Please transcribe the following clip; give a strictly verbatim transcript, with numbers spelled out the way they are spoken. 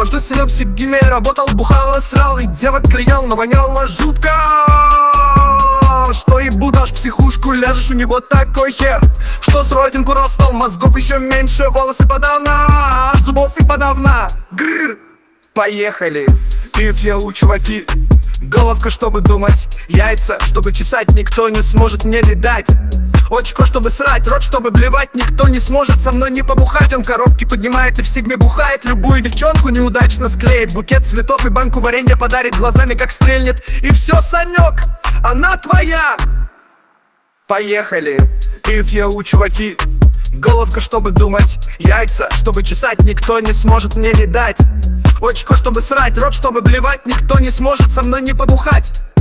Дважды сидел в Сибиме, работал, бухал и срал, и девок клеял, но воняло жутко. Что ебу, дашь психушку, ляжешь, у него такой хер, что с родинку ростом, мозгов еще меньше, волосы подавно, зубов и подавно. Грррр. Поехали, пив я у чуваки. Головка, чтобы думать, яйца, чтобы чесать, никто не сможет мне не дать. Очко, чтобы срать, рот, чтобы блевать, никто не сможет со мной не побухать. Он коробки поднимает и в сигме бухает, любую девчонку неудачно склеит, букет цветов и банку варенья подарит, глазами как стрельнет. И все, Санек, она твоя. Поехали, пив я у чуваки. Головка, чтобы думать, яйца, чтобы чесать, никто не сможет мне не дать. Очко, чтобы срать, рот, чтобы блевать, никто не сможет со мной не побухать.